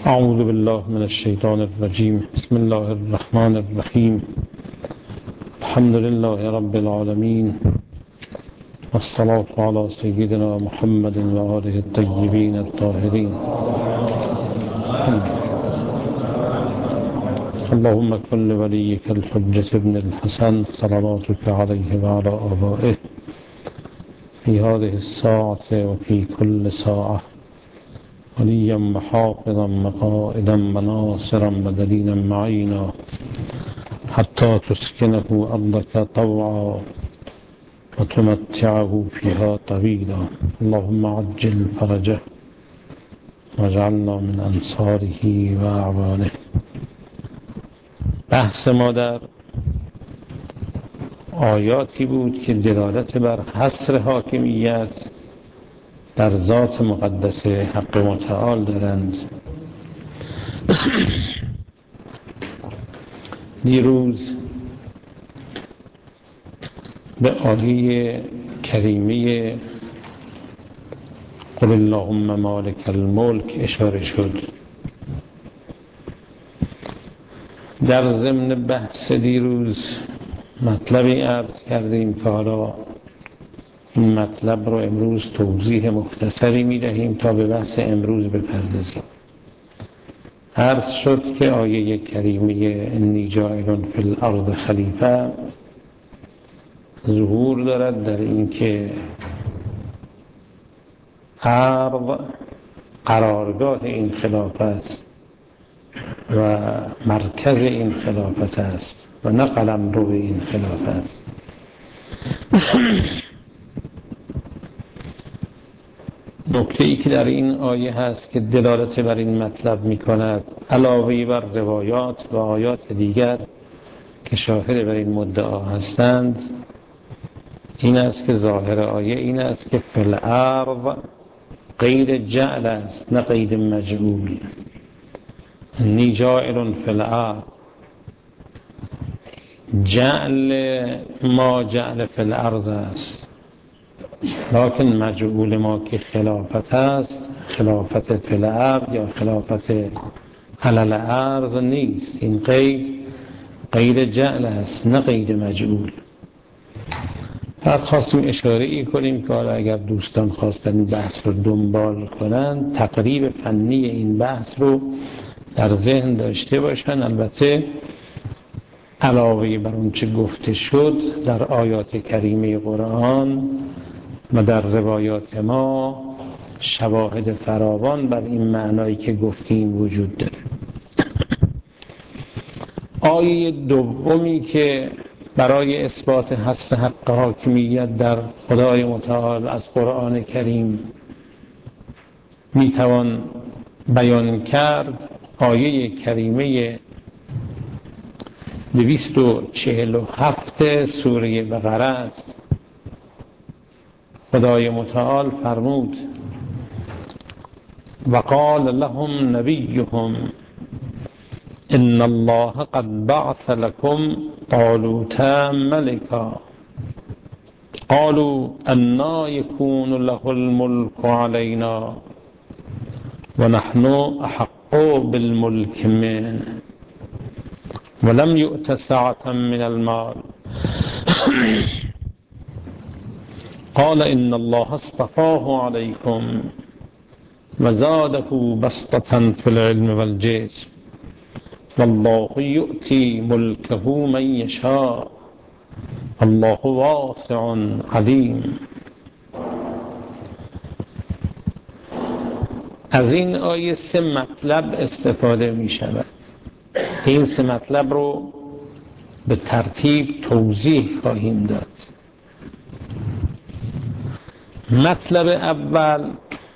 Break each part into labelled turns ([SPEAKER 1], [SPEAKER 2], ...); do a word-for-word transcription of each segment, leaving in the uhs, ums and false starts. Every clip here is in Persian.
[SPEAKER 1] اعوذ بالله من الشیطان الرجیم. بسم الله الرحمن الرحیم. الحمد لله رب العالمین والصلاة علی سیدنا محمد و آله الطیبین الطاهرین. اللهم كن لوليك الحجة ابن الحسن صلواتك عليه وعلى آبائه في هذه الساعة وفي كل ساعة وليا وحافظا وقائدا وناصرا ودليلا معينا حتى تسكنه أرضك طوعا وتمتعه فيها طويلا. اللهم عجل فرجه واجعلنا من أنصاره وأعوانه. بحث ما در آیاتی بود که دلالت بر حصر حاکمیت در ذات مقدس حق متعال دارند. دیروز به آیه کریمه قل اللهم مالک الملک اشاره شد. در ضمن بحث دیروز مطلبی عرض کردیم که حالا این مطلب رو امروز توضیح مختصری می دهیم تا به بحث امروز بپردازیم. عرض شد که آیه کریمه انی جاعل فی الارض خلیفه ظهور دارد در این که ارض قرارگاه این خلافت است و مرکز این خلافت است و نه قلمرو این خلافت است. نکته ای که در این آیه هست که دلالت بر این مطلب می کند علاوه بر روایات و آیات دیگر که شاهد بر این مدعا هستند این است که ظاهر آیه این است که فی الارض قید جعل است نه قید مجعول. انی جاعل فی الارض، جعل ما جعل فی الارض است، لکن مجعول ما که خلافت است خلافت فی الارض یا خلافت علی الارض نیست. این قید قید جعل است نه قید مجعول. فقط خواستیم اشاره ای کنیم که حالا اگر دوستان خواستن این بحث رو دنبال کنن تقریب فنی این بحث رو در ذهن داشته باشن. البته علاوه بر اون چه گفته شد در آیات کریمه قرآن و در روایات ما شواهد فراوان بر این معنایی که گفتیم وجود داره. آیه دومی که برای اثبات هست حق حاکمیت در خدای متعال از قرآن کریم میتوان بیان کرد آیه کریمه دویست و چهل و هفت سوره بقره است. خدای متعال فرمود وقال لهم نبیهم ان الله قد بعث لكم طالوت ملكا قالوا انا يكون له الملك علينا ونحن احق بالملك منه ولم يؤت سعة من المال قال ان الله اصطفاه عليكم وزاده بسطة في العلم والجسم والله يؤتي ملكه من يشاء الله واسع علیم. از این آیه سه مطلب استفاده می شود. این سه مطلب رو به ترتیب توضیح خواهیم داد. مطلب اول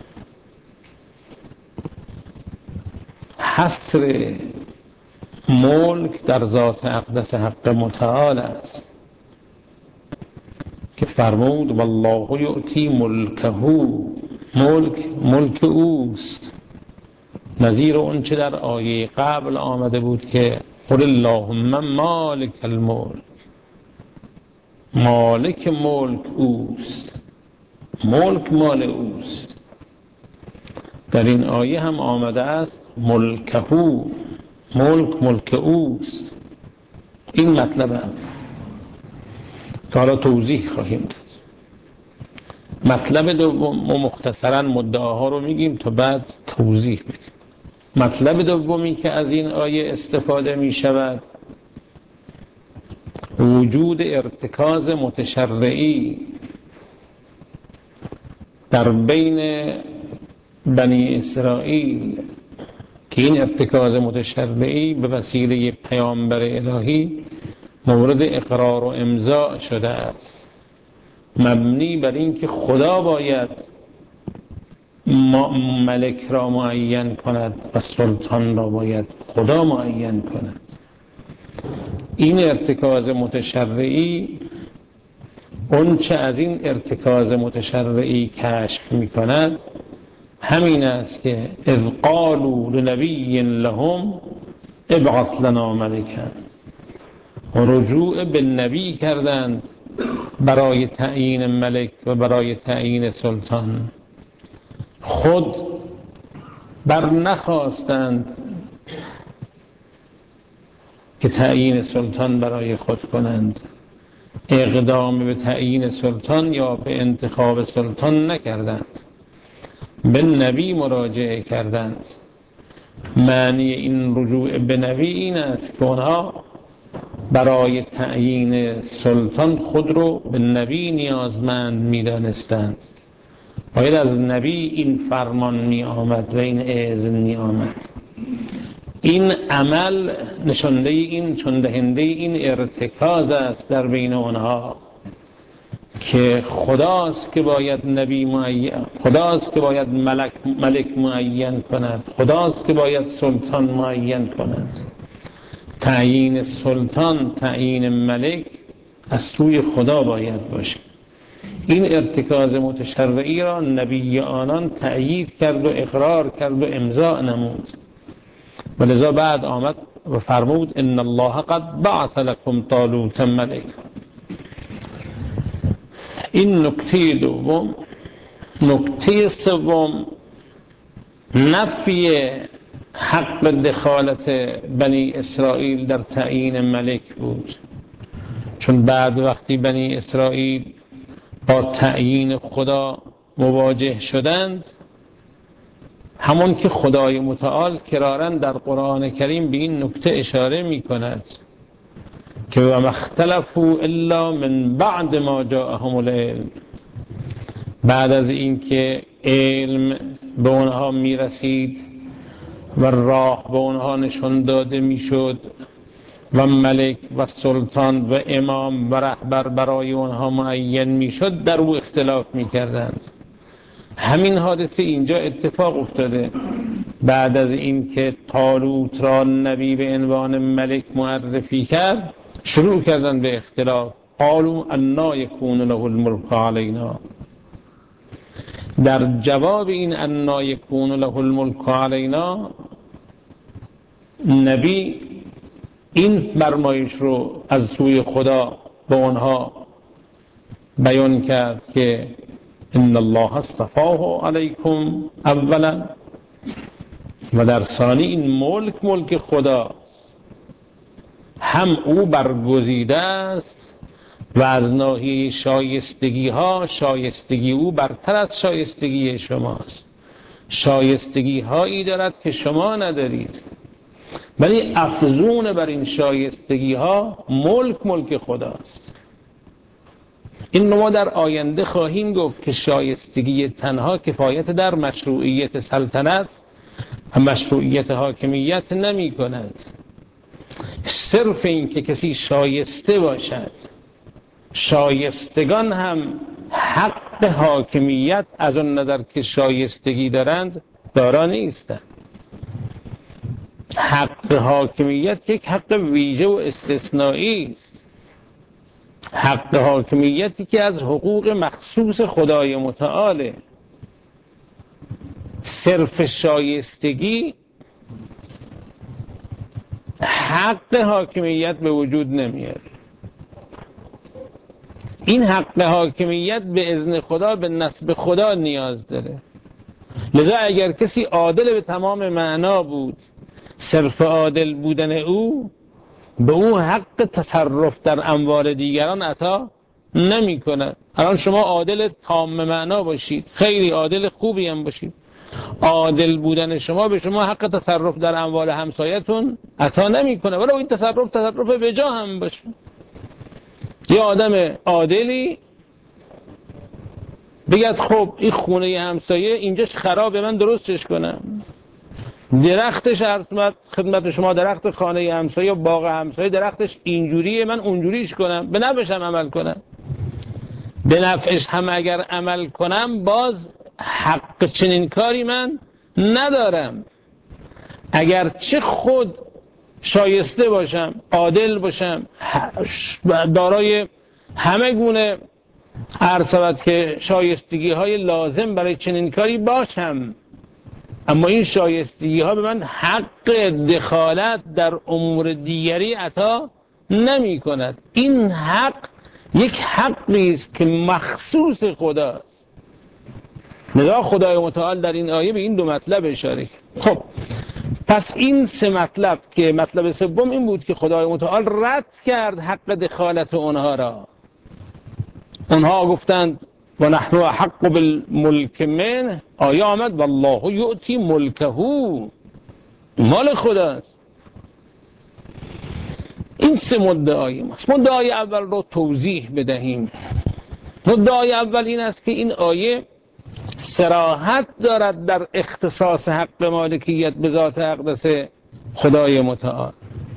[SPEAKER 1] حصر ملک در ذات اقدس حق متعال است که فرمود والله یؤتی ملکه، ملک ملک اوست، نظیر اون چه در آیه قبل آمده بود که قل اللهم مالک الملک، مالک ملک اوست، ملک مال اوست. در این آیه هم آمده است ملکهو، ملک ملک اوست. این مطلب هم که حالا توضیح خواهیم داد. مطلب دوم، ما مختصرا مدعاها رو میگیم تا بعد توضیح بدیم. مطلب دومی که از این آیه استفاده می شود وجود ارتکاز متشرعی در بین بنی اسرائیل که این ارتکاز متشرعی به وسیله پیامبر الهی مورد اقرار و امضا شده است، مبنی بر این که خدا باید ملک را معین کند و سلطان را باید خدا معین کند. این ارتکاز متشرعی اون چه از این ارتکاز متشرعی کشف می کند همین است که اذ قالوا لنبی لهم ابعث لنا ملکا، رجوع به نبی کردند برای تعیین ملک و برای تعیین سلطان. خود بر نخواستند که تعیین سلطان برای خود کنند، اقدام به تعیین سلطان یا به انتخاب سلطان نکردند، به نبی مراجعه کردند. معنی این رجوع به نبی این است که آنها برای تعیین سلطان خود رو به نبی نیازمند می دانستند. باید از نبی این فرمان می آمد و این اذن می آمد. این عمل نشانده این چون دهنده این ارتکاز است در بین آنها که خداست که باید نبی معین، خداست که باید ملک ملک معین کند، خداست که باید سلطان معین کند. تعیین سلطان، تعیین ملک از سوی خدا باید باشه. این ارتکاز متشرعی را نبی آنان تأیید کرد و اقرار کرد و امضا نمود. ولذا بعد آمد و فرمود ان الله قد بعث لكم طالوت ملکا. این نکته دوم. نکته سوم نفی حق دخالت بنی اسرائیل در تعیین ملک بود، چون بعد وقتی بنی اسرائیل با تعیین خدا مواجه شدند، همون که خدای متعال کرارن در قرآن کریم به این نکته اشاره می کند که و مختلفوا الا من بعد ما جاءهم العلم، بعد از اینکه علم به اونها می رسید و راه به اونها نشان داده می شد و ملک و سلطان و امام و رهبر برای اونها معین می شد، در او اختلاف می کردند. همین حادثه اینجا اتفاق افتاده. بعد از اینکه طالوت را نبی به عنوان ملک معرفی کرد، شروع کردن به اختلاف. قالوا انا یکون له الملک علینا. در جواب این انا یکون له الملک علینا، نبی این فرمایش رو از سوی خدا به آنها بیان کرد که ان الله اصطفاه علیکم اولا، و در ثانی این ملک ملک خدا، هم او برگزیده است و از ناحیه شایستگی ها شایستگی او برتر از شایستگی شماست. شایستگی هایی دارد که شما ندارید، ولی افزون بر این شایستگی ها ملک ملک خداست. این ما در آینده خواهیم گفت که شایستگی تنها کفایت در مشروعیت سلطنت و مشروعیت حاکمیت نمی کند. صرف این که کسی شایسته باشد، شایستگان هم حق حاکمیت از آن نظر که شایستگی دارند دارا نیستند. حق حاکمیت یک حق ویژه و استثنایی است. حق حاکمیتی که از حقوق مخصوص خدای متعاله. صرف شایستگی حق حاکمیت به وجود نمیاد. این حق حاکمیت به اذن خدا به نسب خدا نیاز داره. لذا اگر کسی عادل به تمام معنا بود، صرف عادل بودن او به او حق تصرف در اموال دیگران عطا نمی کند. الان شما عادل تام معنا باشید، خیلی عادل خوبی هم باشید، عادل بودن شما به شما حق تصرف در اموال همسایتون عطا نمی کنه، ولو این تصرف تصرف بجا هم باشه. یه آدم عادلی بگید خب این خونه همسایه اینجاش خرابه، من درستش کنم. درختش عرض خدمت شما، درخت خانه همسایه و باغ همسایه درختش اینجوریه، من اونجوریش کنم، به نفعش هم عمل کنم. به نفعش هم اگر عمل کنم باز حق چنین کاری من ندارم. اگر چه خود شایسته باشم، عادل باشم، دارای همه گونه عرض که شایستگی های لازم برای چنین کاری باشم، اما این شایستگی ها به من حق دخالت در امور دیگری عطا نمی کند. این حق یک حقی است که مخصوص خداست. لذا خدای متعال در این آیه به این دو مطلب اشاره کرد. خب پس این سه مطلب که مطلب سوم این بود که خدای متعال رد کرد حق دخالت اونها را. اونها گفتند و نحن حق بالملک منه، آیه آمد والله یؤتی ملکه، مال خداست. این سه مدعای ماست. مدعای اول رو توضیح بدهیم. مدعای اول این است که این آیه صراحت دارد در اختصاص حق مالکیت به ذات اقدس خدای متعال.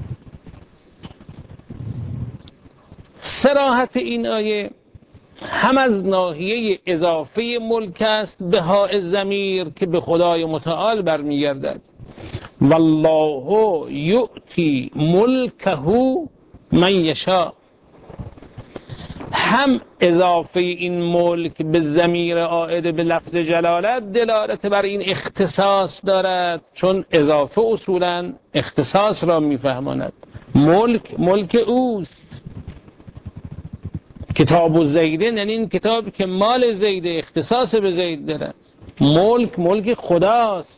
[SPEAKER 1] صراحت این آیه هم از ناحیه اضافه ملک است به های ضمیر که به خدای متعال برمیگردد، والله یؤتی ملکه من یشاء، هم اضافه این ملک به ضمیر عائد به لفظ جلالت دلالت بر این اختصاص دارد، چون اضافه اصولا اختصاص را میفهماند. ملک ملک اوست. کتاب و زیده یعنی این کتاب که مال زیده، اختصاص به زید دارد. ملک ملک خداست،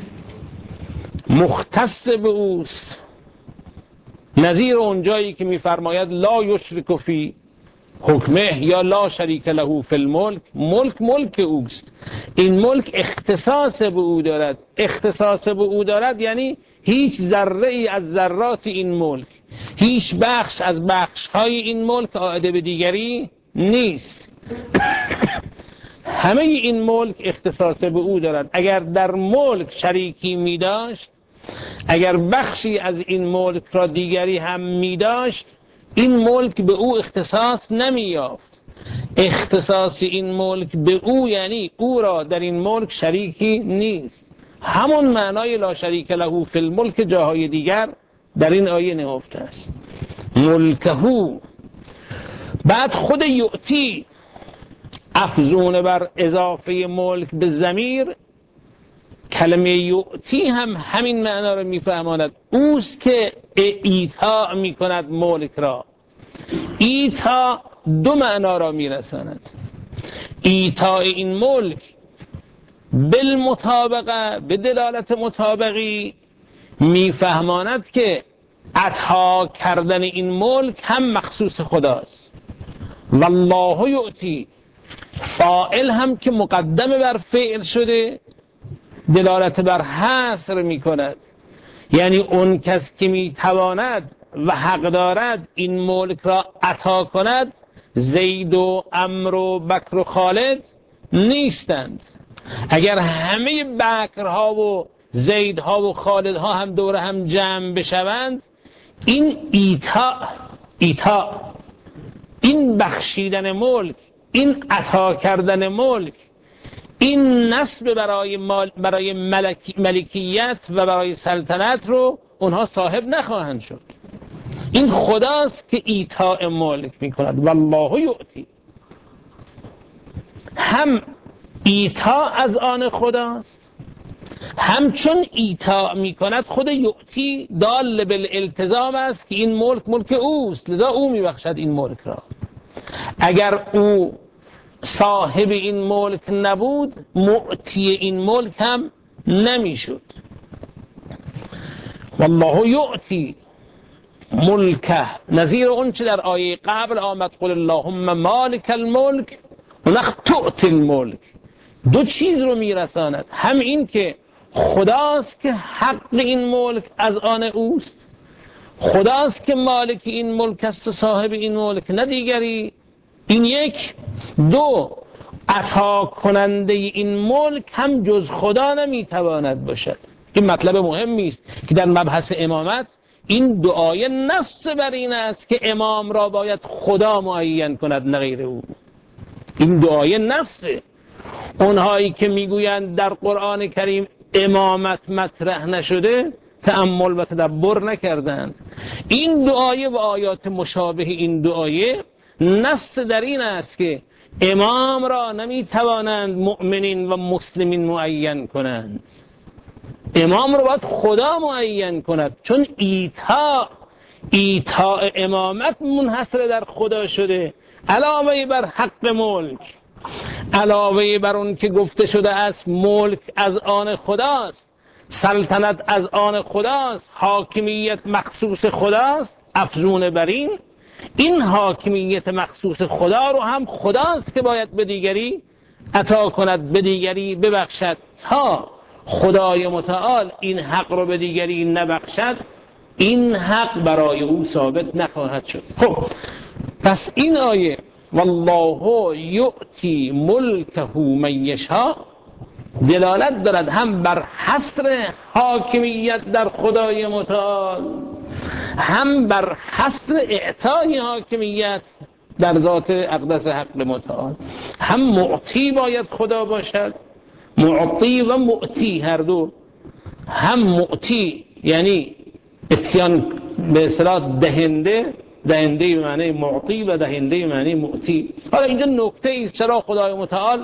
[SPEAKER 1] مختص به اوست. نظیر اونجایی که میفرماید لا یشرک فی حکمه یا لا شریک له فی الملک، ملک ملک اوست. این ملک اختصاص به او دارد. اختصاص به او دارد یعنی هیچ ذره ای از ذرات این ملک، هیچ بخش از بخش های این ملک عائد به دیگری نیست. همه این ملک اختصاص به او دارد. اگر در ملک شریکی می داشت، اگر بخشی از این ملک را دیگری هم می داشت، این ملک به او اختصاص نمی یافت. اختصاص این ملک به او یعنی او را در این ملک شریکی نیست. همون معنای لا شریک له فی الملک جاهای دیگر در این آیه نهفته است. ملکهو. بعد خود یؤتی افزون بر اضافه ملک به ضمیر، کلمه یؤتی هم همین معنا را میفهماند. اوست که ایتا میکند ملک را. ایتا دو معنا را میرساند. ایتا این ملک بالمطابقه، به دلالت مطابقی میفهماند که عطا کردن این ملک هم مخصوص خداست. والله یؤتی، فاعل هم که مقدم بر فعل شده دلالت بر حصر می کند، یعنی اون کس که می تواند و حق دارد این ملک را عطا کند زید و عمرو و بکر و خالد نیستند. اگر همه بکرها و زیدها و خالدها هم دور هم جمع بشوند، این ایتا ایتا این بخشیدن ملک، این عطا کردن ملک، این نسب برای مال برای ملک ملکیت و برای سلطنت رو اونها صاحب نخواهند شد. این خداست که ایتاء ملک میکند. والله یؤتی، هم ایتا از آن خداست، همچون ایتا میکند خود یؤتی دال بالالتزام است که این ملک ملک اوست، لذا او میبخشد این ملک را. اگر او صاحب این ملک نبود معطی این ملک هم نمیشد. والله یعطی ملکه، نظیر اون چه در آیه قبل آمد قل اللهم مالک الملک و نخت تؤتی الملک. دو چیز رو میرساند، هم این که خداست که حق این ملک از آن اوست، خداست که مالک این ملک است و صاحب این ملک نه دیگری، این یک. دو، عطا کننده این ملک هم جز خدا نمیتواند باشد. این مطلب مهمی است که در مبحث امامت این دعای نص بر این است که امام را باید خدا معین کند نه غیر او. این دعای نصه. اونهایی که میگویند در قرآن کریم امامت مطرح نشده تأمل و تدبر نکردند. این دعای و آیات مشابه این دعای نص در این است که امام را نمیتوانند مؤمنین و مسلمین معین کنند، امام را باید خدا معین کند، چون ایتا ایتا امامت منحصر در خدا شده، علاوه بر حق ملک، علاوه بر اون که گفته شده است ملک از آن خداست، سلطنت از آن خداست، حاکمیت مخصوص خداست. افزون بر این این حاکمیت مخصوص خدا رو هم خداست که باید به دیگری عطا کند، به دیگری ببخشد. تا خدای متعال این حق رو به دیگری نبخشد این حق برای او ثابت نخواهد شد. خب پس این آیه والله یؤتی ملکه من یشاء دلالت دارد هم بر حصر حاکمیت در خدای متعال، هم بر حصر اعطای حاکمیت در ذات اقدس حق متعال. هم معطی باید خدا باشد، معطی و معطی هر دو. هم معطی یعنی اتیان به اصطلاح دهنده، دهنده به معنی معطی و دهنده به معنی معطی. حالا اینجا نکته ایست چرا خدای متعال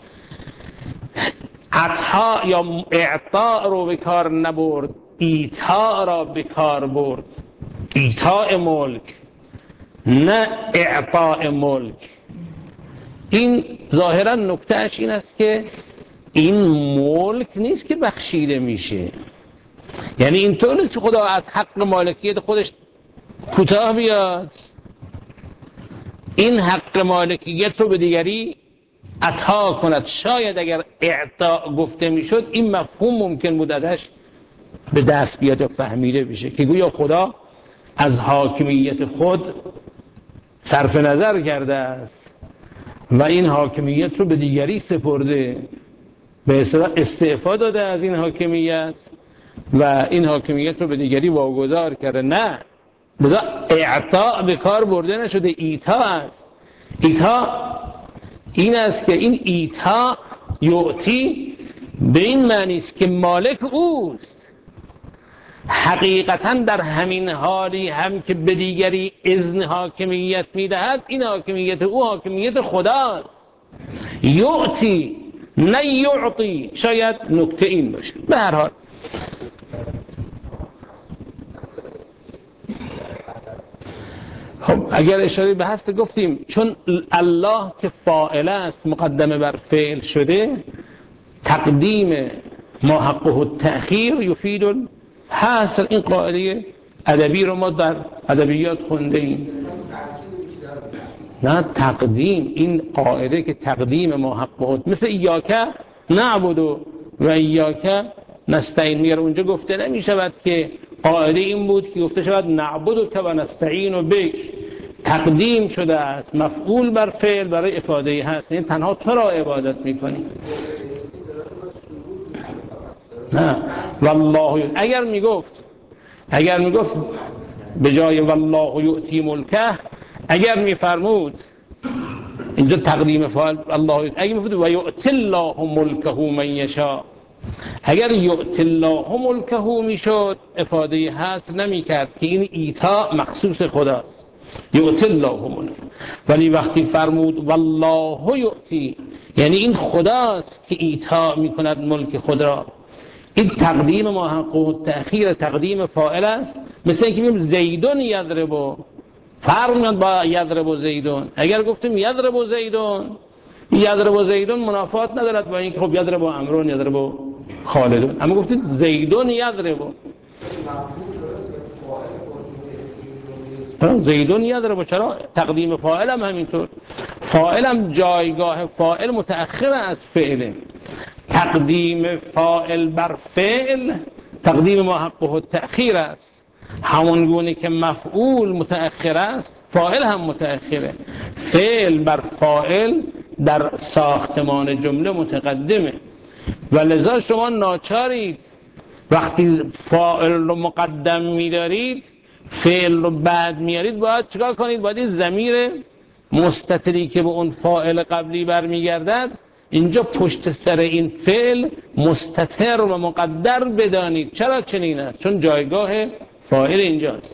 [SPEAKER 1] عطا یا اعطاء رو به کار نبرد، ایتاء را به کار برد. ایتاء ملک نه اعطاء ملک. این ظاهرا نکتهش این است که این ملک نیست که بخشیده میشه، یعنی اینطور نیست که خدا از حق مالکیت خودش کوتاه بیاد، این حق مالکیت رو به دیگری عطا کند. شاید اگر اعطا گفته میشد این مفهوم ممکن بود ازش به دست بیاد و فهمیده بشه که گویا خدا از حاکمیت خود صرف نظر کرده است و این حاکمیت رو به دیگری سپرده، به اصطلاح استعفا داده از این حاکمیت و این حاکمیت رو به دیگری واگذار کرده. نه، بذا اعطا به کار برده نشده، ایتا است. ایتا این است که این ایتا یعطی به این معنی است که مالک اوست. حقیقتا در همین حالی هم که به دیگری اذن حاکمیت میدهد این حاکمیت او حاکمیت خداست. یعطی نه یعطی. شاید نکته این باشه. به هر حال خب اگر اشاره به هست گفتیم چون الله که فاعل است مقدمه بر فعل شده، تقدیم ما حقه التأخیر یفید الحصر. این قاعده ادبی رو ما در ادبیات خونده ایم. نه تقدیم، این قاعده که تقدیم ما حقه مثل ایاک نعبد و ایاک نستعین میاره اونجا گفته نمی شود که قاعده این بود که گفته شود نعبد و نستعین و بک، تقدیم شده است مفعول بر فعل برای افاده هست، این تنها تو را عبادت میکنیم. نه والله اگر میگفت اگر میگفت به جای والله یؤتی ملکه، اگر میفرمود اینجا تقدیم فاعل الله، اگر میفرمود و یؤتی الله ملکه من یشاء، اگر یؤتی الله ملکه میشد افاده هست نمیکرد که این ایتا مخصوص خداست، یؤتی الله ملکه. ولی وقتی فرمود والله یؤتی یعنی این خداست که ایتا میکند ملک خود را، این تقدیم ما حق تأخیر تقدیم فاعل است. مثل اینکه میگیم زیدون یضرب، فرق میاد با یضرب زیدون. اگر گفتیم یضرب زیدون یضرب و زیدون منافات ندارد با اینکه خب یضرب و عمرون یضرب و خالدون، اما گفتید زیدون یضرب، زیدون یضرب. چرا؟ تقدیم فاعل هم همینطور، فاعل هم جایگاه فاعل متأخر از فعله. تقدیم فاعل بر فعل تقدیم ما حقه التأخیر است، همون گونه که مفعول متأخر است فاعل هم متأخره. فعل بر فاعل در ساختمان جمله متقدمه و لذا شما ناچارید وقتی فاعل رو مقدم می‌دارید فعل رو بعد میارید باید چیکار کنید؟ باید این ضمیر مستتری که به اون فاعل قبلی برمیگردد اینجا پشت سر این فعل مستتر و مقدر بدانید. چرا چنین است؟ چون جایگاه فاعل اینجاست.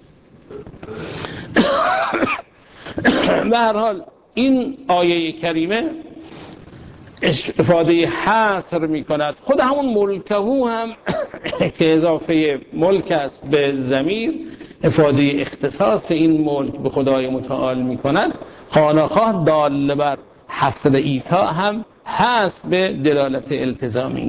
[SPEAKER 1] به هر حال این آیه کریمه استفاده حصر می کند. خود همون ملکهو هم که اضافه ملک است به ضمیر افاده اختصاص این ملک به خدای متعال می کند، خانخواه دال بر حصر ایتا هم هست به دلالت التزامی.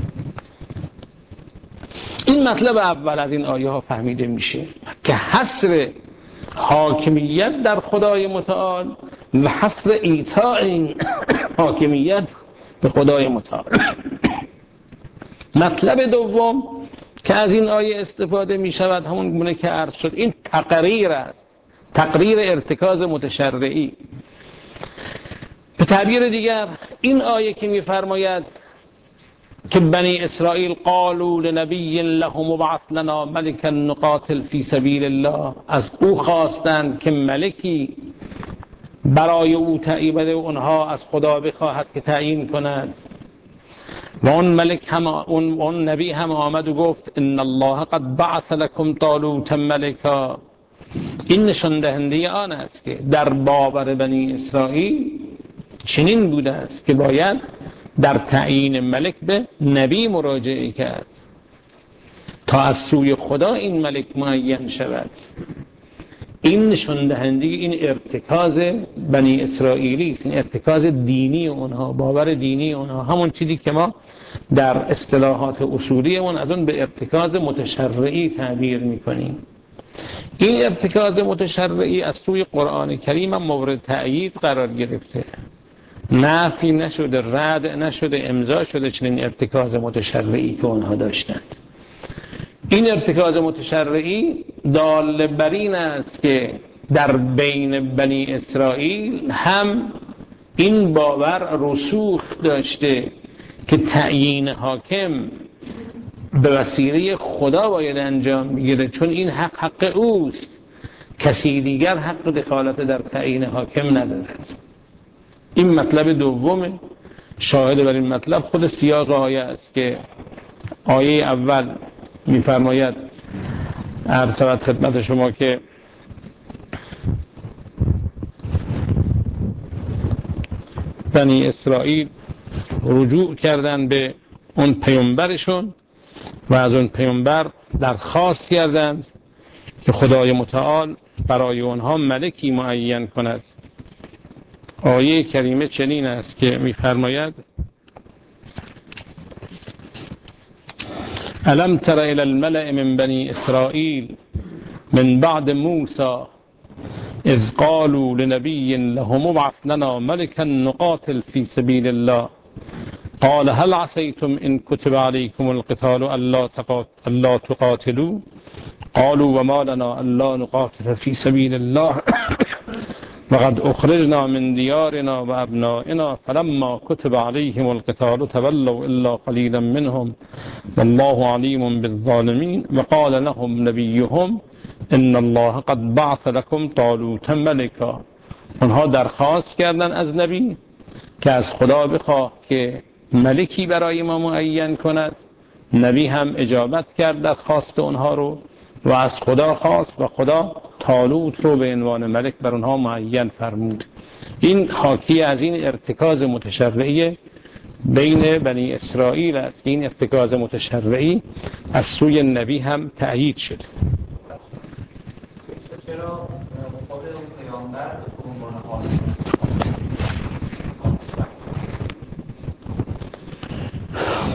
[SPEAKER 1] این مطلب اول از این آیه ها فهمیده میشه که حصر حاکمیت در خدای متعال و حصر ایتا این حاکمیت به خدای متعال. مطلب دوم که از این آیه استفاده می شود همون گونه که عرض شد، این تقریر است، تقریر ارتکاز متشرعی. به تعبیر دیگر این آیه که می فرماید که بنی اسرائیل قالوا لنبی له مبعث لنا ملکا نقاتل فی سبیل الله، از او خواستند که ملکی برای او تعیین بده، اونها از خدا بخواهد که تعیین کند. و اون ملک هم اون, اون نبی هم آمد و گفت ان الله قد بعث لكم طالوت ملکا. این نشان دهنده آن است که در باور بنی اسرائیل چنین بوده است که باید در تعیین ملک به نبی مراجعه کرد تا از سوی خدا این ملک معین شود. این نشان دهنده این ارتکاز بنی اسرائیلی است، این ارتکاز دینی اونها، باور دینی اونها، همون چیزی که ما در اصطلاحات اصولیمون از اون به ارتکاز متشرعی تعبیر میکنیم. این ارتکاز متشرعی از سوی قرآن کریم هم مورد تأیید قرار گرفته، نفی نشده، رد نشده، امضا شده چنین ارتکاز متشرعی که اونها داشتند. این ارتکاز متشرعی دال بر این است که در بین بنی اسرائیل هم این باور رسوخ داشته که تعیین حاکم به وسیله خدا باید انجام بگیره، چون این حق حق اوست، کسی دیگر حق دخالت در تعیین حاکم ندارد. این مطلب دومه. شاهد بر این مطلب خود سیاق آیه است که آیه اول می‌فرماید عرض شود خدمت شما که بنی اسرائیل رجوع کردن به اون پیامبرشون و از اون پیامبر درخواست کردند که خدای متعال برای اونها ملکی معین کند. آیه کریمه چنین است که می‌فرماید الم تر الى الملأ من بني اسرائیل من بعد موسى اذ قالوا لنبي له مبعث لنا ملكا نقاتل في سبيل الله قال هل عسيتم إن كتب عليكم القتال ألا تقاتلوا قالوا وما لنا ألا نقاتل في سبيل الله وقد أخرجنا من ديارنا وأبنائنا فلما كتب عليهم القتال تولوا إلا قليلا منهم والله عليم بالظالمين وقال لهم نبيهم ان الله قد بعث لكم طالوت ملکا. اونها درخواست کردن از نبی که از خدا بخواه که ملکی برای ما معین کند. نبی هم اجابت کرد درخواست اونها رو و از خدا خواست و خدا طالوت رو به عنوان ملک بر اونها معین فرمود. این حاکی از این ارتکاز متشرعی بین بنی اسرائیل است. این ارتکاز متشرعی از سوی نبی هم تأیید شد.
[SPEAKER 2] چرا مقابل اون پیامبر به عنوان حاکم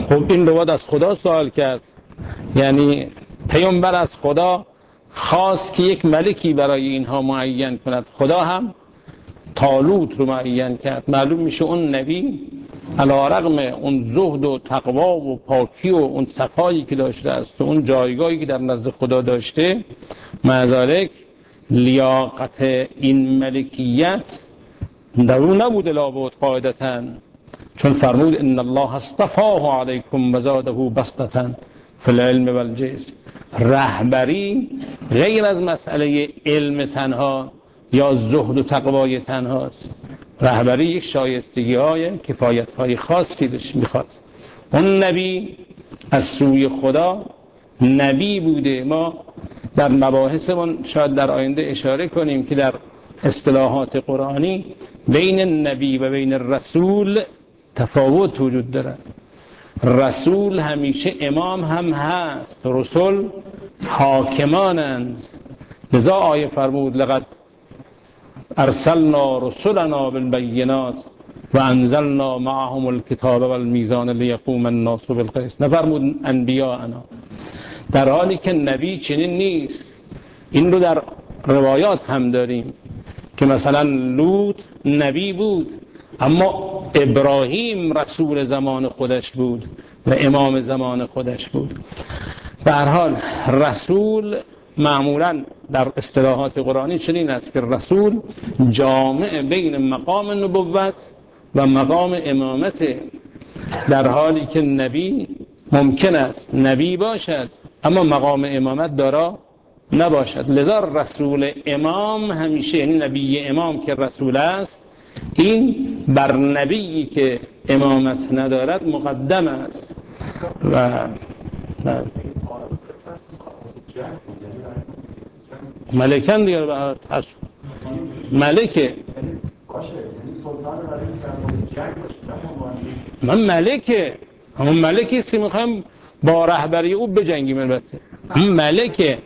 [SPEAKER 1] خب این رو باید از خدا سوال کرد. یعنی پیامبر از خدا خواست که یک ملکی برای اینها معین کند، خدا هم طالوت رو معین کرد. معلوم میشه اون نبی علیرغم اون زهد و تقوا و پاکی و اون صفایی که داشته است و اون جایگاهی که در نزد خدا داشته، مع ذلک لیاقت این ملکیت در او نبوده لابد قاعدتاً، چون فرمود ان الله اصطفاه علیکم و زاده بسطة فی العلم والجسم. رهبری غیر از مسئله علم تنها یا زهد و تقوای تنهاست. رهبری یک شایستگی های کفایت های خاصی داشت میخواد. اون نبی از سوی خدا نبی بوده. ما در مباحثمون شاید در آینده اشاره کنیم که در اصطلاحات قرآنی بین نبی و بین رسول تفاوت وجود دارد. رسول همیشه امام هم هست، رسول حاکمانند. لذا آیه فرمود لقد ارسلنا رسلنا بالبینات و انزلنا معهم الکتاب والمیزان لیقوم الناس بالقسط. نفرمود انبیاءنا، در حالی که نبی چنین نیست. این رو در روایات هم داریم که مثلا لوط نبی بود اما ابراهیم رسول زمان خودش بود و امام زمان خودش بود. به هر حال رسول معمولا در اصطلاحات قرآنی چنین است که رسول جامع بین مقام نبوت و مقام امامت، در حالی که نبی ممکن است نبی باشد اما مقام امامت دارا نباشد. لذا رسول امام همیشه، یعنی نبی امام که رسول است، این بر نبیی که امامت ندارد مقدم است. و ملکن دیگر به ملکه من ملکه همون ملکی است که میخوایم با رهبری او بجنگیم. البته همون ملکه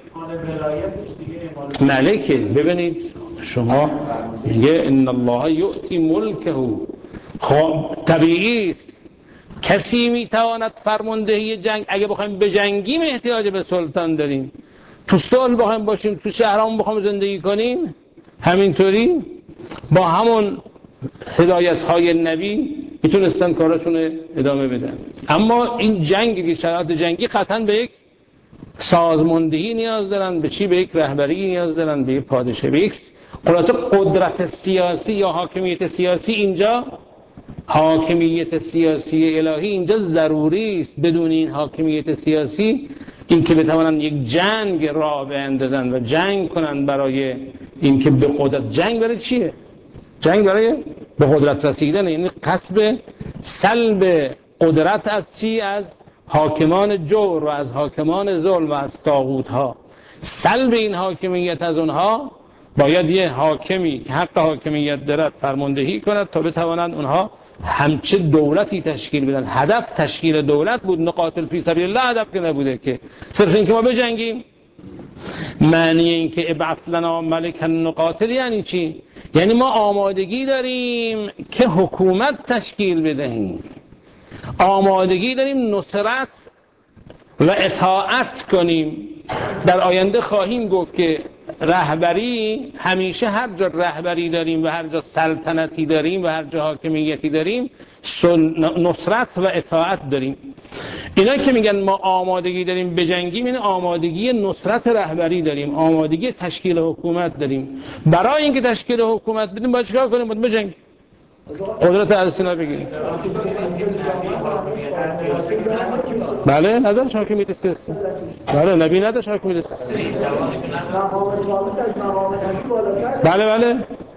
[SPEAKER 1] ملکه ببینید شما میگه ان الله یؤتی ملکه. خب طبیعی است کسی میتواند فرماندهی جنگ، اگه بخوایم بجنگیم احتیاج به سلطان داریم. تو صلح بخوایم باشیم، تو شهرامون بخوایم زندگی کنیم، همینطوری با همون هدایت های نبی میتونستن کارشون ادامه بدن. اما این جنگی، شرایط جنگی قطعا به یک سازماندهی نیاز دارن. به چی؟ به یک رهبری نیاز دارن، به یک پادشاه، به یک قدرت سیاسی یا حاکمیت سیاسی. اینجا حاکمیت سیاسی الهی اینجا ضروری است. بدون این حاکمیت سیاسی، این که بتوانن یک جنگ راه بیندازن و جنگ کنن برای اینکه به قدرت، جنگ برای چیه؟ جنگ برای به قدرت رسیدن، یعنی قصد سلب قدرت از چی؟ از حاکمان جور و از حاکمان ظلم و از طاغوت ها. سلب این حاکمیت از اونها، باید یه حاکمی که حق حاکمیت دارد فرماندهی کند تا بتوانند اونها همچه دولتی تشکیل بدن. هدف تشکیل دولت بود، نقاتل فی سبیل الله هدف که نبوده که صرف این که ما بجنگیم. معنی این که ابعث لنا ملکا نقاتل یعنی چی؟ یعنی ما آمادگی داریم که حکومت تشکیل بدهیم، آمادگی داریم نصرت و اطاعت کنیم. در آینده خواهیم گفت که رهبری، همیشه هر جا رهبری داریم و هر جا سلطنتی داریم و هر جا حاکمیتی داریم، نصرت و اطاعت داریم. اینا که میگن ما آمادگی داریم بجنگیم، این آمادگی نصرت رهبری داریم، آمادگی تشکیل حکومت داریم. برای اینکه تشکیل حکومت بدیم باید چیکار کنیم؟ باید بجنگیم، قدرت اهل بگیریم. بله نداشت حاکمیت سیاسی. بله نبی نداشت حاکمیت سیاسی. بله بله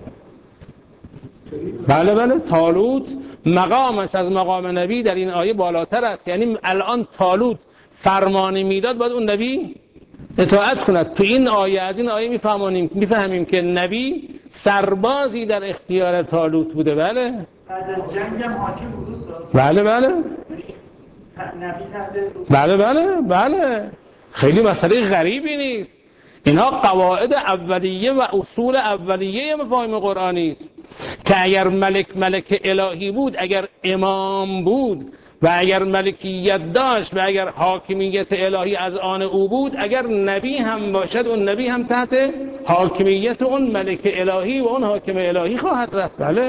[SPEAKER 1] بله بله طالوت مقامش از مقام نبی در این آیه بالاتر است. یعنی الان طالوت فرمانی میداد باید اون نبی اطاعت کند. تو این آیه، از این آیه میفهمیم میفهمیم که نبی سربازی در اختیار طالوت بوده. بله
[SPEAKER 2] بعد از جنگ هم حاکم بود.
[SPEAKER 1] بله بله بله بله بله خیلی مسئله غریبی نیست. اینها قواعد اولیه و اصول اولیه مفاهیم قرآنی است که اگر ملک ملک الهی بود، اگر امام بود و اگر ملکیت داشت و اگر حاکمیت الهی از آن او بود، اگر نبی هم باشد اون نبی هم تحت حاکمیت اون ملک الهی و اون حاکم الهی خواهد رفت. بله.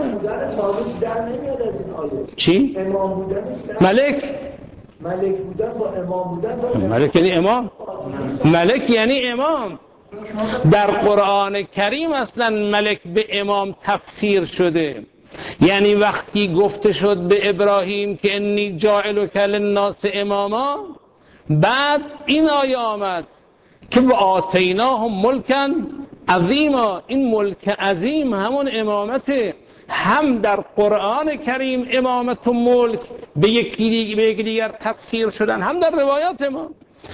[SPEAKER 1] چی؟
[SPEAKER 3] امام بودن
[SPEAKER 1] ملک
[SPEAKER 3] ملک بودن با امام بودن.
[SPEAKER 1] ملک یعنی امام. ملک یعنی امام. در قرآن کریم اصلا ملک به امام تفسیر شده. یعنی وقتی گفته شد به ابراهیم که انی جاعلک للناس اماما، بعد این آیه آمد که و آتیناهم ملکا عظیما. این ملک عظیم همون امامته. هم در قرآن کریم امامت و ملک به یکی دیگر, به یکی دیگر تفسیر شدن، هم در روایات ما.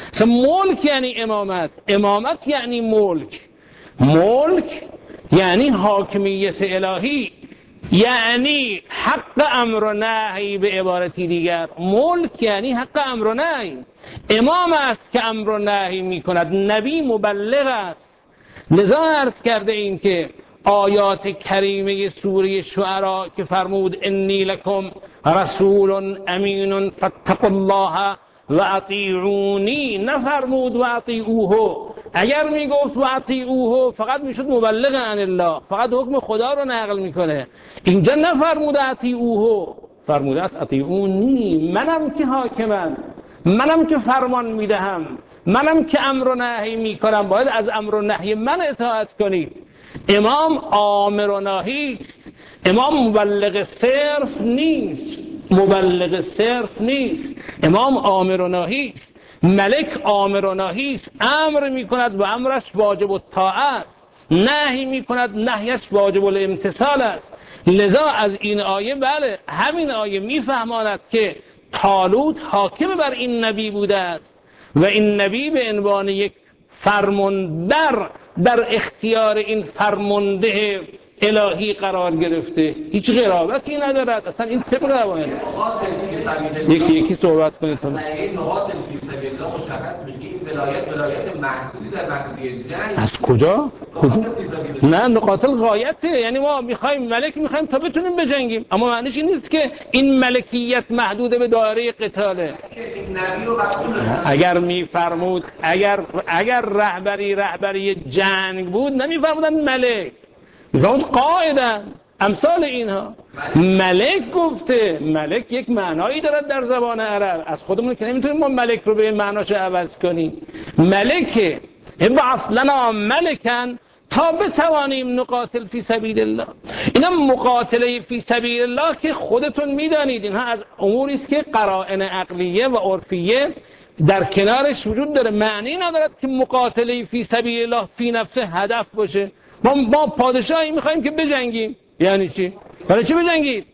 [SPEAKER 1] ملک یعنی امامت، امامت یعنی ملک. ملک یعنی حاکمیت الهی، یعنی حق امر و نهی. به عبارتی دیگر ملک یعنی حق امر و نهی. امام است که امر و نهی می کند، نبی مبلغ است. لذا عرض کرده این که آیات کریمه سوره شعراء که فرمود انی لکم رسول امین فاتقوا الله و اطیعونی، نفرمود و اطیعوه. اگر میگفت و اطیعوه فقط میشد مبلغ عن الله، فقط حکم خدا رو نقل میکنه. اینجا نفرمود اطیعوه، فرموده است اطیعونی، منم که حاکمم، منم که فرمان میدهم، منم که امر و نهی میکنم، باید از امر و نهی من اطاعت کنید. امام آمر و ناهی است. امام مبلغ صرف نیست، مبلغ صرف نیست. امام آمر و ناهی است. ملک آمر و ناهی است. امر میکند و امرش واجب الطاعه است، نهی میکند نهیش واجب الامتثال است. لذا از این آیه، بله همین آیه میفهماند که طالوت حاکم بر این نبی بوده است و این نبی به عنوان یک فرماندر در اختیار این فرمانده الهی قرار گرفته. هیچ قرابتی ندارد اصلا این طبق قوانین. یکی یکی صحبت کنید. تا
[SPEAKER 4] این نقاط فی سبیل الله مشخص میشه این ولایت ولایت محدودی در محدودیت جنگ.
[SPEAKER 1] از کجا؟ کجا؟ نه نقاط الغایته. یعنی ما میخوایم ملک میخوایم تا بتونیم بجنگیم، اما معنیش این نیست که این ملکیت محدود به دایره قتاله. اگر میفرمود اگر اگر رهبری رهبری جنگ بود نمیفرمودن ملک، میفرمود قائدن، امثال اینها. ملک گفته، ملک یک معنایی دارد در زبان عرب، از خودمون که نمیتونیم ما ملک رو به معناش عوض کنیم. ملکه ابعث لنا ملکن تا بتوانیم نقاتل فی سبیل الله. اینا مقاتله فی سبیل الله که خودتون میدانید اینها از اموری است که قرائن عقلیه و عرفیه در کنارش وجود داره. معنی ندارد که مقاتله فی سبیل الله فی نفسه هدف باشه. ما ما پادشاهی میخوایم که بجنگیم. یعنی چی؟ برای چی بجنگید؟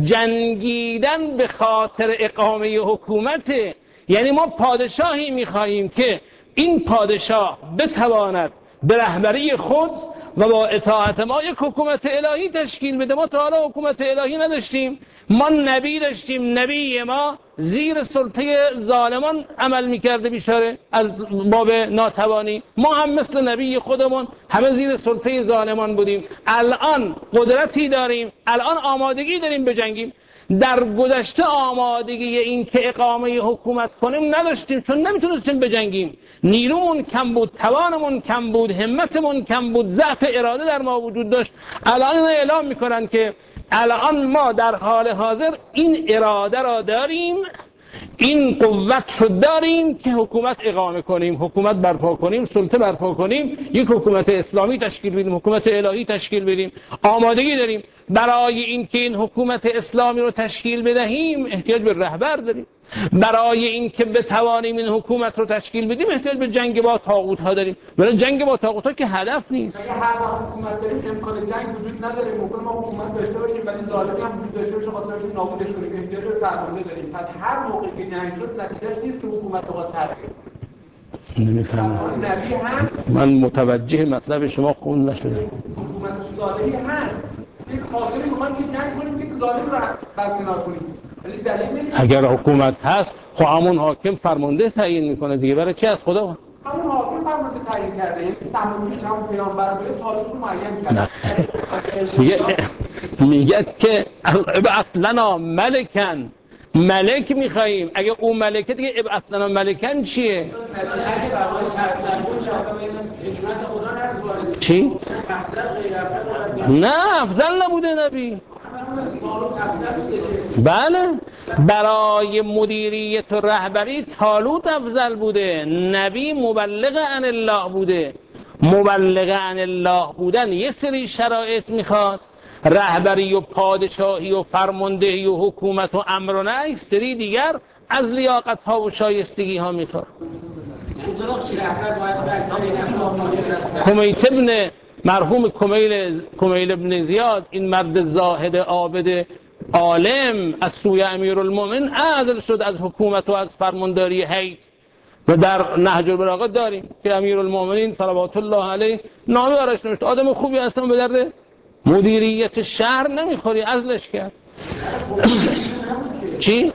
[SPEAKER 1] جنگیدن به خاطر اقامه حکومت. یعنی ما پادشاهی میخواهیم که این پادشاه بتواند به رهبری خود و با اطاعت ما یک حکومت الهی تشکیل بده. ما تا حالا حکومت الهی نداشتیم، ما نبی داشتیم، نبی ما زیر سلطه ظالمان عمل میکرده بیچاره از باب ناتوانی. ما هم مثل نبی خودمون همه زیر سلطه ظالمان بودیم. الان قدرتی داریم، الان آمادگی داریم بجنگیم. در گذشته آمادگی این که اقامه حکومت کنیم نداشتیم، چون نمیتونستیم بجنگیم. نیرومون کم بود، توانمون کم بود، همتمون کم بود، ضعف اراده در ما وجود داشت. الان اعلام میکنن که الان ما در حال حاضر این اراده را داریم، این قوت رو داریم که حکومت اقامه کنیم، حکومت برپا کنیم، سلطه برپا کنیم، یک حکومت اسلامی تشکیل بدیم، حکومت الهی تشکیل بدیم. آمادگی داریم. برای اینکه این حکومت اسلامی رو تشکیل بدهیم احتیاج به رهبر داریم. برای اینکه بتوانیم این حکومت رو تشکیل بدیم احتیاج به جنگ با طاغوت ها داریم. ولی جنگ با طاغوت ها که هدف نیست.
[SPEAKER 2] اگه هر وقت حکومت داریم امکان جنگ وجود نداره، ممکن ما حکومت داشته باشیم ولی ظالمی هم وجود داشته باشه، خاطرش نابودش کنیم، احتیاج به فرمانده داریم. پس هر موقع که جنگ شد نتیجهش نیست که حکومت رو تغییر.
[SPEAKER 1] نمیفهمم.
[SPEAKER 2] نبی هست،
[SPEAKER 1] من متوجه مطلب شما خون نشده.
[SPEAKER 2] حکومت ظالمی هست. یک خاطری میخوایم که جنگ کنیم، یک ظالم رو برکنار کنیم. ولی دلیل نیست.
[SPEAKER 1] اگر حکومت هست خب همون حاکم فرمانده تعیین میکنه دیگه. برای چی از خدا؟
[SPEAKER 2] همون حاکم فرمانده تعیین کرده. یعنی سماوی همون پیامبر بوده، طالوت رو معین کرده.
[SPEAKER 1] میگه میگه که ابعث لنا ملکن، ملک میخواییم. اگه اون ملکه دیگه ابعثنا ملکن چیه؟ چی؟ نه افضل نبوده نبی. بله برای مدیریت و رهبری طالوت افضل بوده، نبی مبلغ عن الله بوده. مبلغ عن الله بودن یه سری شرایط میخواد، رهبری و پادشاهی و فرماندهی و حکومت و امر و نهی سری دیگر از لیاقت ها و شایستگی ها میخواد. کمیت ابن مرحوم کمیل کمیل ابن زیاد، این مرد زاهد عابد عالم از سوی امیرالمومنین عزل شد از حکومت و از فرمانداری هیئت و در نهج البلاغه داریم که امیرالمومنین صلوات الله علیه نامه براش نوشت آدم خوبی هستن به درد مدیریت شهر نمیخوری، عزلش کرد. چی؟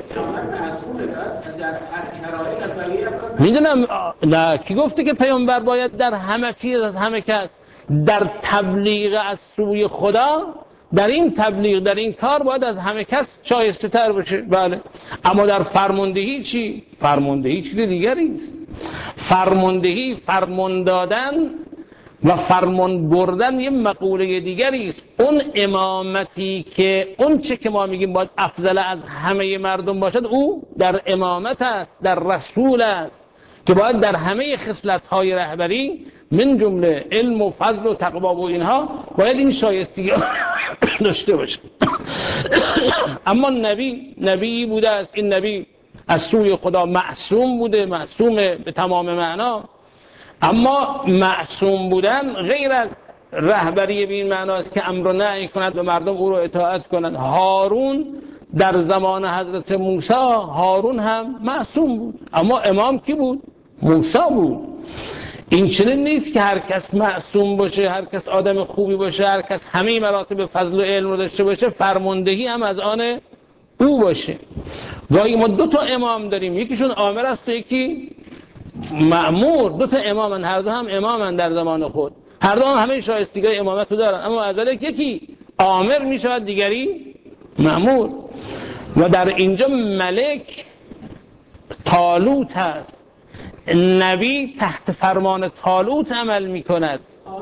[SPEAKER 1] میدونم نه کی گفته که پیامبر باید در همه چیز از همه کس در تبلیغ از سوی خدا، در این تبلیغ در این کار باید از همه کس شایسته تر باشه. بله اما در فرماندهی چی؟ فرماندهی چیز دیگری است. فرماندهی فرمان دادن و فرمان بردن یه مقوله دیگری است. اون امامتی که اون چه که ما میگیم باید افضل از همه مردم باشد، او در امامت است، در رسول است که باید در همه خصلت‌های رهبری من جمله علم و فضل و تقوا و اینها باید این شایستگی داشته باشه. اما نبی نبی بوده است، این نبی از سوی خدا معصوم بوده، معصوم به تمام معنا. اما معصوم بودن غیر از رهبری به این معناست که امر و نهی کند و مردم او را اطاعت کنند. هارون در زمان حضرت موسی، هارون هم معصوم بود، اما امام کی بود؟ موسی بود. این چنین نیست که هر کس معصوم باشه، هر کس آدم خوبی باشه، هر کس همه مراتب فضل و علم رو داشته باشه، فرماندهی هم از آن او باشه. گاهی ما دو تا امام داریم، یکیشون آمر است و یکی مأمور. دو تا امامن، هر دو هم امامن در زمان خود، هر دو هم همه شایستگی امامت رو دارن، اما از ذلک یکی آمر میشود دیگری مأمور. و در اینجا ملک طالوت هست، نبی تحت فرمان طالوت عمل میکند.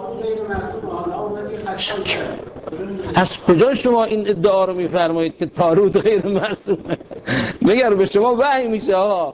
[SPEAKER 1] از کجا شما این ادعا رو میفرمایید که طالوت غیر معصومه؟ مگر به شما وحی میشه آقا؟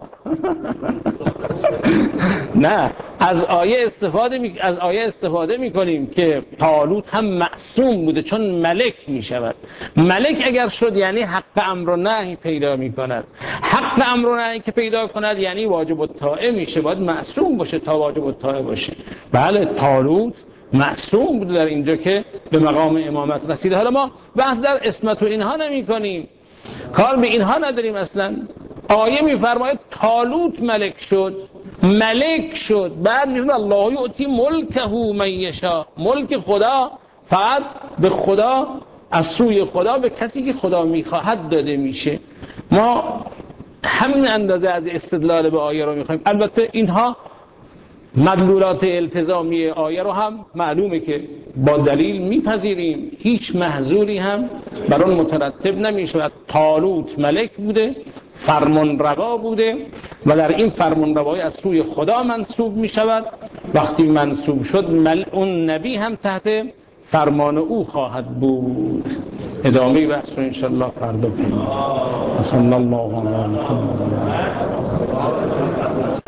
[SPEAKER 1] نه، از آیه استفاده می... از آیه استفاده میکنیم که طالوت هم معصوم بوده چون ملک میشود. ملک اگر شد یعنی حق امر و نهی پیدا میکند. حق امر و نهی که پیدا کند یعنی واجب الطاعه میشه، باید معصوم باشه تا واجب الطاعه باشه. بله طالوت معصوم بوده در اینجا که به مقام امامت رسیده. حالا ما بحث در اسمت و اینها نمی کنیم، کار به اینها نداریم اصلا. آیه میفرماید طالوت ملک شد، ملک شد، بعد میفرماید الله یؤتی ملکه من یشاء. ملک خدا فقط به خدا، از سوی خدا به کسی که خدا میخواهد داده میشه. ما همین اندازه از استدلال به آیه رو میخوایم. البته اینها مدلولات التزامی آیه رو هم معلومه که با دلیل میپذیریم، هیچ محظوری هم بر اون مترتب نمیشود. طالوت ملک بوده، فرمان روا بوده و در این فرمان روایی از سوی خدا منصوب میشود. وقتی منصوب شد مل اون نبی هم تحت فرمان او خواهد بود. ادامه بحث رو انشالله فردا بگیم. صلی الله علیه و سلم.